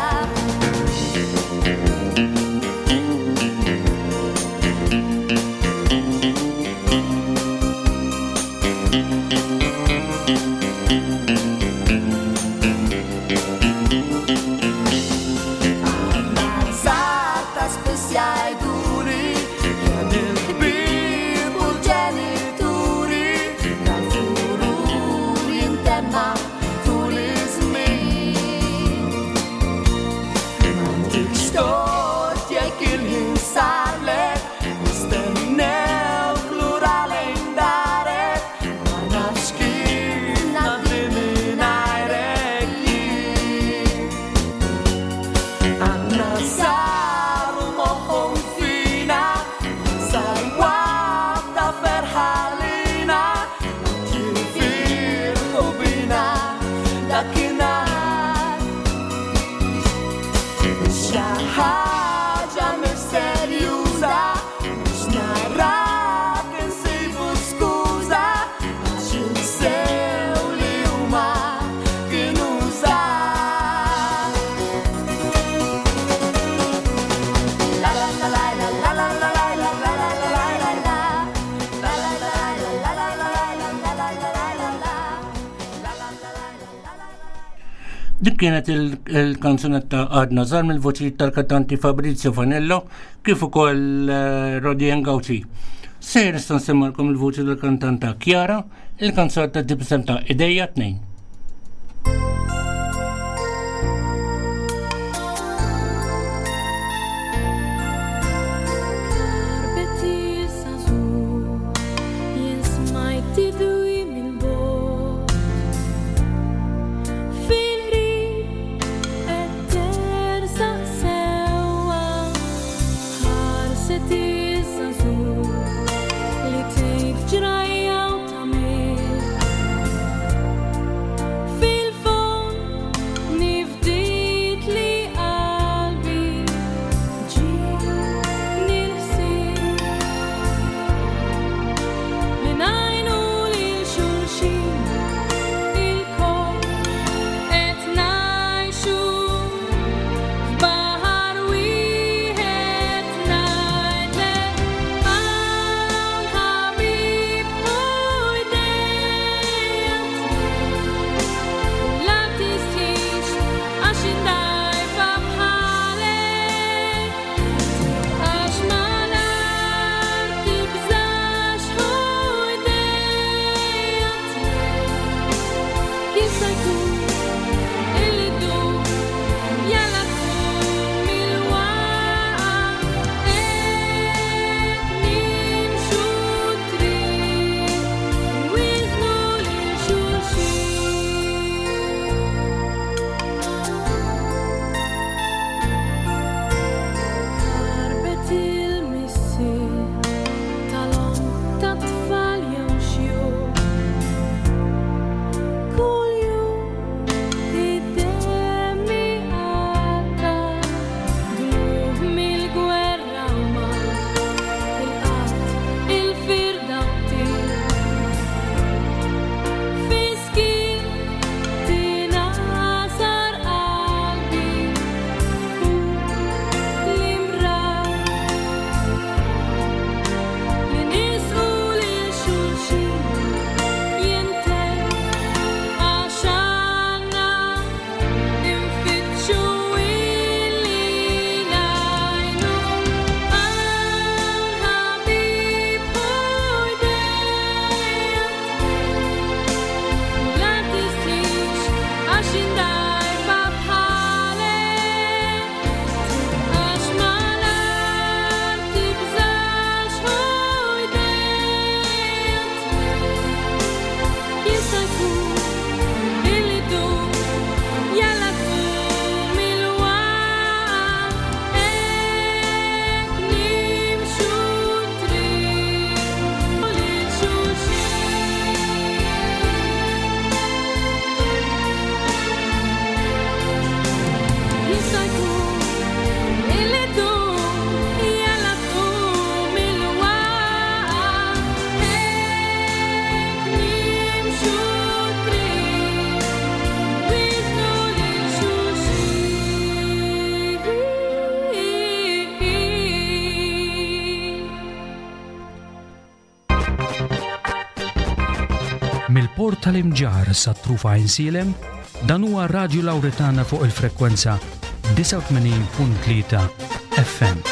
Mazzata spessjaj duri Kien il-ħbib u l-ġenituri Dal-furur jintemma tul iż-żmien M'għandikx tort jekk il-ħin sarlek Nistennew lura lejn darek Ma nafx kif ngħaddi mingħajrek jien Għandna saru moħħom fina Sar waqta ferħalina Tifirħu bina dakinhar Xi ħaġa misterjuża Biex narrak insibu skuża Għax jinsew li huma kienu żgħar La la la la la la la la la la la la la la la la La la la la la la la la la la la la la la Dik kienet il-kanzunetta għadna żar mill-voċi tal-kantanti Fabrizio Fanello kif ukoll Rodien Gauci. Sejr nista' nsemmalkom il-voċi tal-kantanta Chiara, il-kanzunetta tibsem ta' Idejja tnejn. Karbeti sazur, jien smajti duj mill-bot. Fil-qrib qed terżaq sewwa, ħarset iż-żagħżugħ li tgħid ġrajja u tagħmel. tal-imġar sa trufa insilem, dan huwa Radju Lawretana fuq il-frekwenza tisa' u tmenin punt tlieta F M.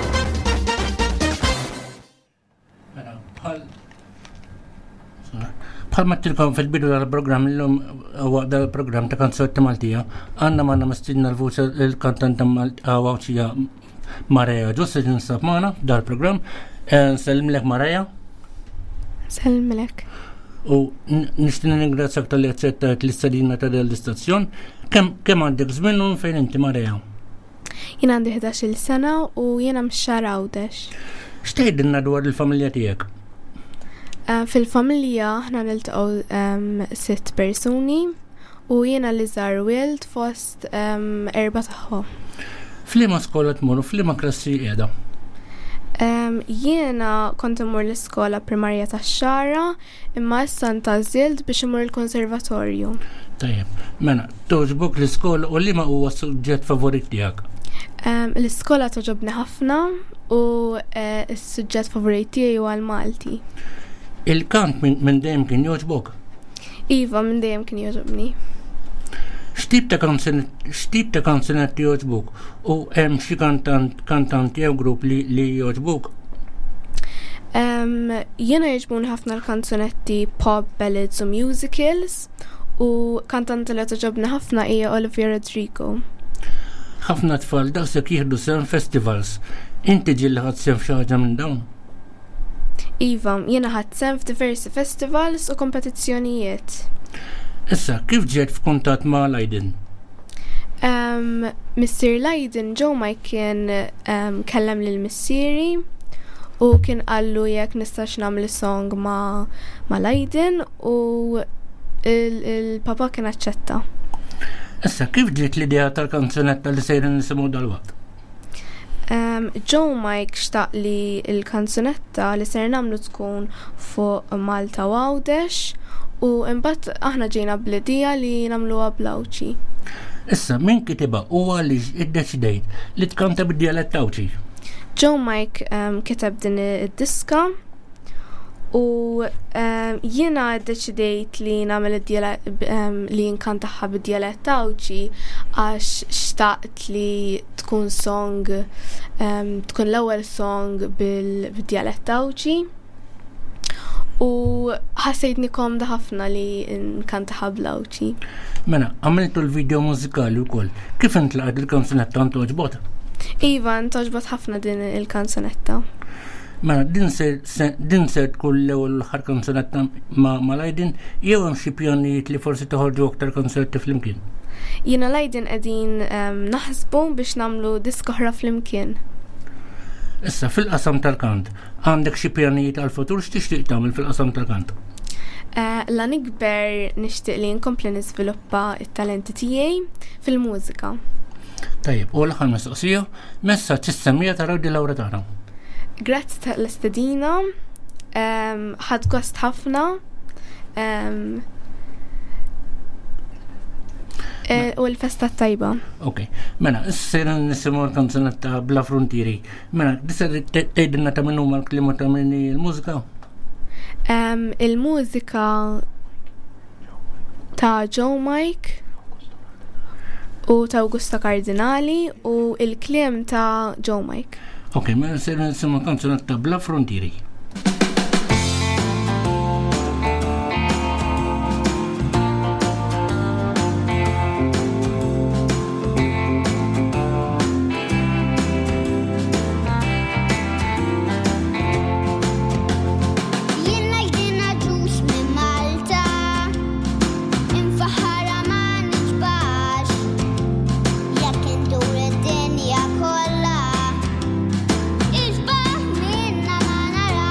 Bħal mattilkom fil-bidu tal-programm l-lum waqt dal-programm ta' Kanzotti Maltija, għanna manna mastinna l-vuċa il-kantanta Maltija Mareja ġusti ġinsab maħna dal-programm. Selmilek Mareja. Selmilek. U nishtina ningrazzjak tal-li għaccettat l-istadina ta' dal-istazzjon. Kem għandek żmien fejn inti Mareja? Jien għandi ħdax-il sena u jiena mxar għawdex. Xtejdinna dwar il-familja tiegħek? Uh, fil-familja ħna niltaqgħu um, sitt persuni u jiena li żar wild fost um, erba' tagħhom. F'liema skola tmur u f'liema klassi qiegħda? Um, jiena kont imur l-iskola primarja tax-Xara imma issa ntażilt biex imur il-konservatorju. Tajjeb, mela toġbok l-iskola u liema huwa suġġett favorit tiegħek? Um, l-iskola toġobni ħafna u uh, s-suġġett favorit tiegħi huwa l-Malti. Il-kant minn dejjem kien jogħġbok? Iva, minn dejjem kien jogħġobni. X'tip ta' x'tip ta' kanzunetti jogħġbok u hemm xi kantant kantanti jew grupp li li jogħġbok? Um, jiena jogħġbuni ħafna l-kanzunetti pop, ballads u musicals u kantanti li toġobni ħafna hija Olivia Rodrigo. Ħafna tfal daqshekk jieħdu sehem festivals. Inti ġilli ħadd sehem f'xi ħaġa minn dawn? Iva, jiena ħadd sehem f'diversi festivals u kompetizzjonijiet. Issa, kif ġiet f'kuntatt ma' Lydon? Um, Mister Lydon Joe Mike kien um, kellem lil missieri u kien qallu jekk nistax nagħmel song ma' ma' Lydon u il-papa kien aċċetta. Issa, kif ġiet l-idea tal-kanzunetta li sejrin nisimgħu dal-waqt? Um, Joe Mike xtaq li il-kanzunetta li ser namlu tkun fuq Malta u Għawdex u imbagħad aħna ġejna bl-idea li namluha bl-Awċi. Issa min kitiba huwa li iddeċidejt li tkanta bid-dialett Awċi? Joe Mike um, kiteb din id-diska u um, jiena iddeċidejt li nagħmel id-dialett um, li nkantaħħa bid-dialett Awċi għax xtaqt li tkun song um, tkun l-ewwel song bil-dialett Awċi u ħassejtni komda ħafna li nkantaħħa bl-Awċi. Mela, għamiltu l-video mużikali wkoll. Kif intlaqat il-kanzunetta għandu ġbota? Iva, ntoġbot ħafna din il-kanzunetta. Mela, din ser tkun l-ewwel ħar kanzunetta ma' ma' Lydon jew hemm xi pjanijiet li forsi toħorġu aktar konserti flimkien? Jiena Lydon qegħdin um, naħsbu biex nagħmlu disk oħra flimkien. Issa fil-qasam tal-kant, għandek xi pjanijiet għal-futur x'tixtieq tagħmel fil-qasam tal-kant? Uh, la nikber nixtieq li nkompli niżviluppa t-talenti tiegħi fil-mużika. Tajjeb, u l-aħħar mistoqsija, messaġġ is-semmija ta' Radju Lawretana. Grazzi tal-istedina, um, ħadd gost ħafna um, e, u l-festa tajba. Ok, mela, s-sejna nisimgħu l-kanzunetta Bla Frontieri. Mela, disa tgħidilna ta' min huma l-klima ta' min il-mużika? Um, il-mużika ta' Joe Mike u ta' Augusta Cardinali u il-kliem ta' Joe Mike. Ok, ma s-sejna nisimgħu l-kanzunetta Bla Frontieri. Minna ma nara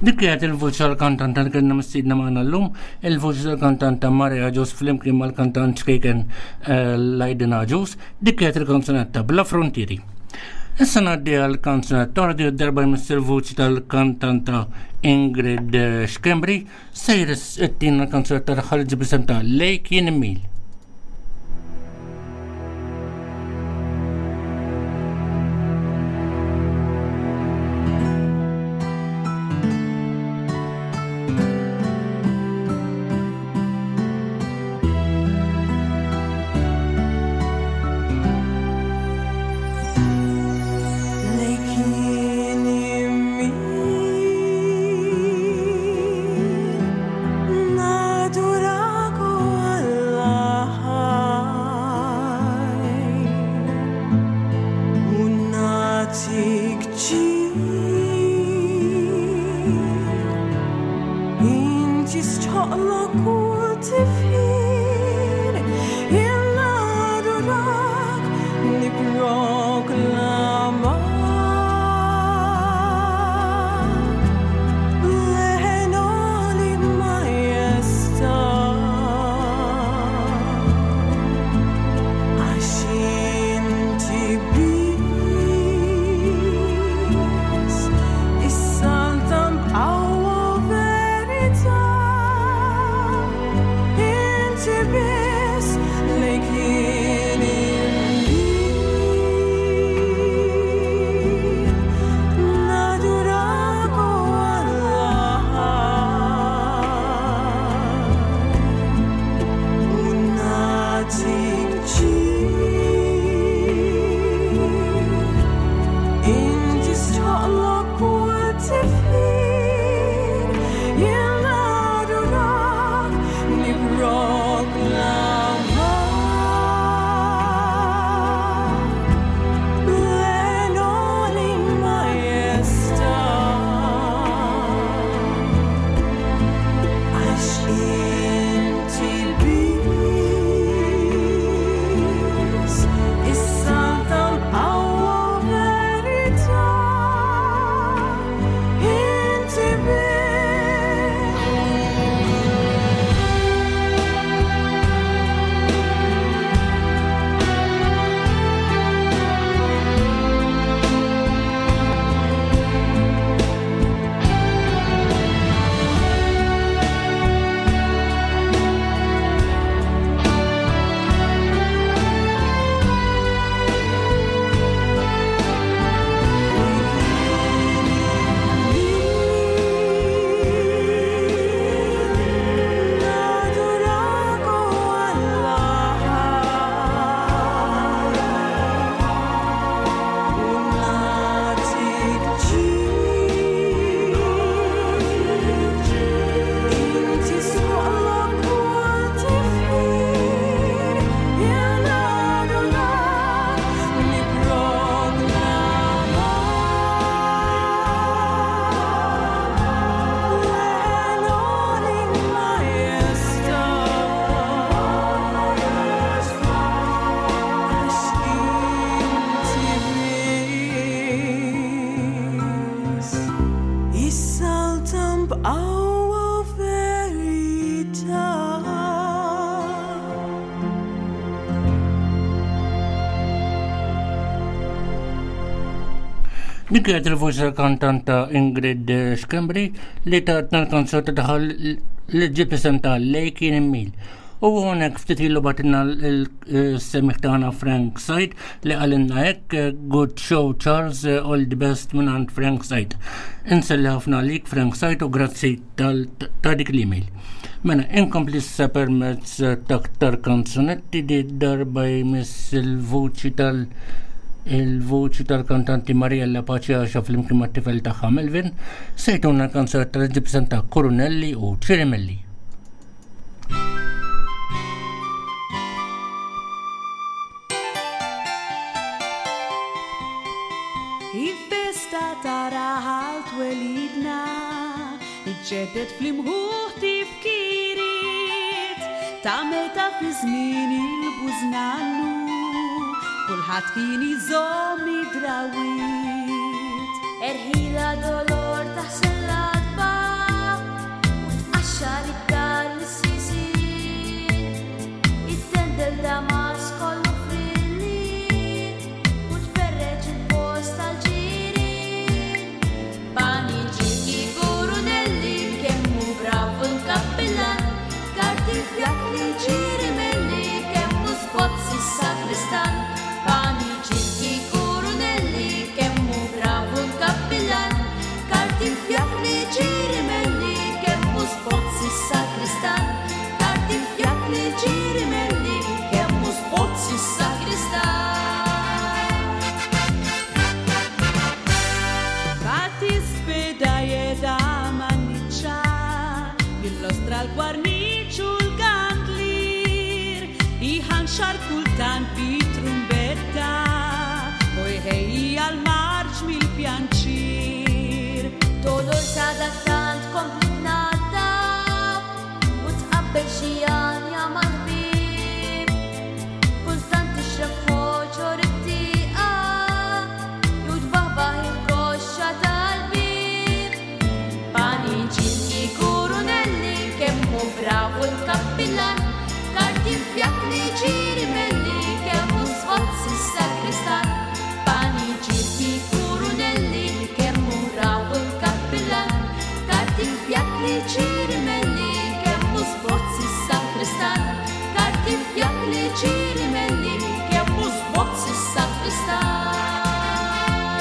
Dik kienet il-voċi tal-kantanta li kellna mistiedna magħna llum, il-voċi tal-kantanta Maria Ġus flimkien mal-kantant xkejken Lajdin Ġus, dik kienet il-kanzunetta Bla Frontieri. Issa ngħaddi għall-kanzunetta ordi d-darba jmiss il-voċi tal-kantanta Ingrid Xkembri, sejris ittina l-kanzunetta tagħha li ġib isem ta' Lejk Jien Immil. Dik kienet il-voċi tal-kantanta Ingrid Xkembri li tatna l-kanzunetta tagħha li ġib isem ta' Lejk Jien Immil. U hawnhekk ftit ilu bagħtilna l-semmieħ tagħna Frank Said li qalinna hekk Good Show Charles All the Best mingħand Frank Said. Inselli ħafna għalik Frank Said u grazzi ta' dik l-email. Mela inkompli issa permezz ta' aktar kanzunetti di darba jmiss il-voċi tal- il-voċi tal-kantanti Mariella Paċjaxa fl-imkien mat-tifel tagħha Melvin sejtuna l-kanzunetta li ġib isem ta' Corunelli u Cirimelli. Il-festa tara ħalt welidna iġġedet fl-imħuħ tifkiriet ta' meta fi żmien il-bużnannu kulħadd kien iżomm id-drawit. Erħila dolor taħsellat xba u tqaxxar id-dar mis-sisin it-tendel damas kollu frilli u tferreġ il-post tal-ġirien pani ġiki Coronelli kemmu bravu l-kappillan karti fjak li ġiri melli kemmu spozzi s-sakristan pani ġiki Coronelli kemmu bravu l-kappillan karti fjak li ġiri melli kemmu spozzi s-sakristan karti fjak li ġiri melli kemmu spozzi s-sakristan Bati speda jeda manniċċa mill-ostra l-gwarniċu l-gandlir iħanxar kultan bi trumbetta u jħejja l-marġ mill-pjanċir Dolor sadattant komplit naddaf u tqabbel xi janja mal-ħbieb kultant tixrab ħoġor it-tieqa jew tbaħbaħ il-koxxa tal-bib pani ġilki Coronelli kemmu bravu l-kappillan karti fjak li ġiri melli kemmu sfozzi s-sakristan pani ġilki Coronelli kemmu bravu l-kappillan karti fjak li ġiri melli kemmu sfozzi s-sakristan karti fjak li ġiri melli kemmu sfozzi s-sakristan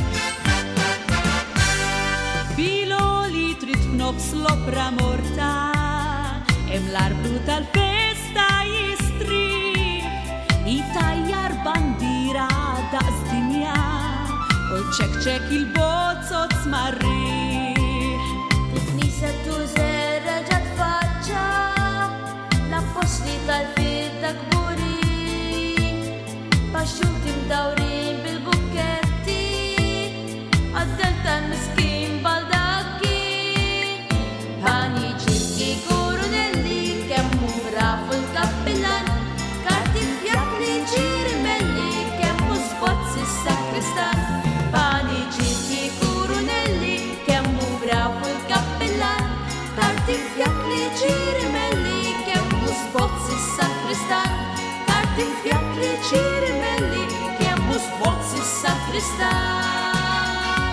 Filo li trid f'nofs l-opra morta hemm l-arbru tal-festa jistrih itajjar bandira daqs dinja u ċekċek il-bozzot smarriħ Fit-knisja tużer reġa' tfaċċa l-apposti tal-fidda kburin baxxuti mdawrin bil-bukketti għaddel tal-miskin baldakkin pani ġilki Coronelli kemmu bravu l-kappillan karti fjak li ġiri melli kemmu spozzi s-sakristan pani ġilki Coronelli kemmu bravu l-kappillan karti fjak li ġiri melli kemmu spozzi s-sakristan karti fjak li ġiri melli kemmu spozzi s-sakristan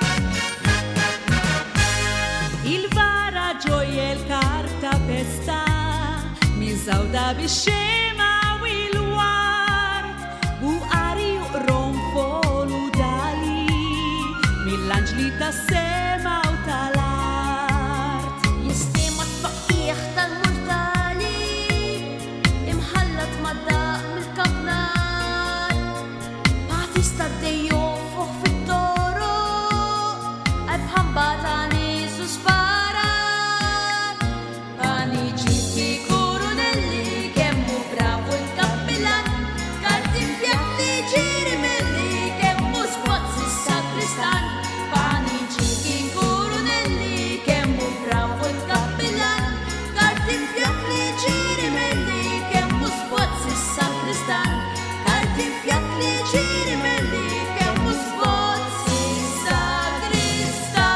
Il-vara ġojel karta pesta Mizawda bix-xema u il-wart U qari uqrom folu dali Mill-anġli tas-sema u tal-art Jistema tfaqqieħ tal-mortali Imħallat mad-daq mill-kabnar Patis tad-dejjum fuq fit-toro Għabħamba ta' nies u sparar Pani ġilki Coronelli kemmu bravu l-kappillan karti fjak li ġiri melli kemmu spozzi s-sakristan Pani ġilki Coronelli kemmu bravu l-kappillan karti fjak li ġiri melli kemmu spozzi s-sakristan karti fjak li ġiri melli kemmu spozzi s-sakristan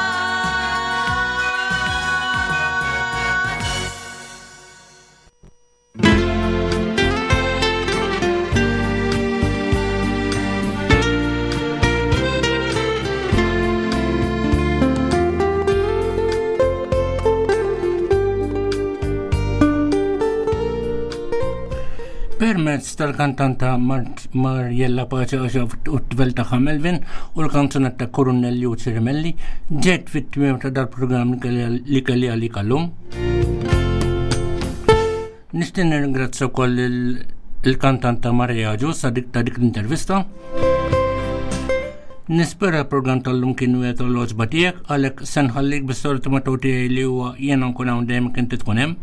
Permezz tal-kantanta Marjella Paċi u t-tvel tagħha Melvin u l-kanzunetta Coronelli u Cirimelli ġiet fit-tmiem ta' dal-programm li kelli għalik għallum. Nixtieq nirringrazzja wkoll il-kantanta Marija Ġus ta' dik l-intervista. Nispera l-programm tal-lum kienu qed l-għoġba tiegħek għalhekk se nħallik bis-soltu metow tiegħi li huwa jiena nkun hawn dejjem kien tkun hemm.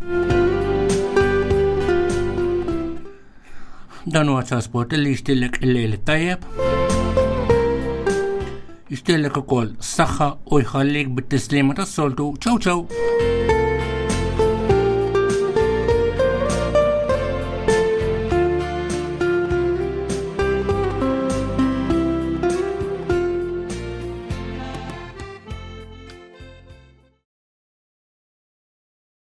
Dan huwa trasport li jixtieqlek il-lejl tajjeb. Jixtieqlek ukoll saħħa u jħallik bit-tislima tas-soltu. Ciao ciao.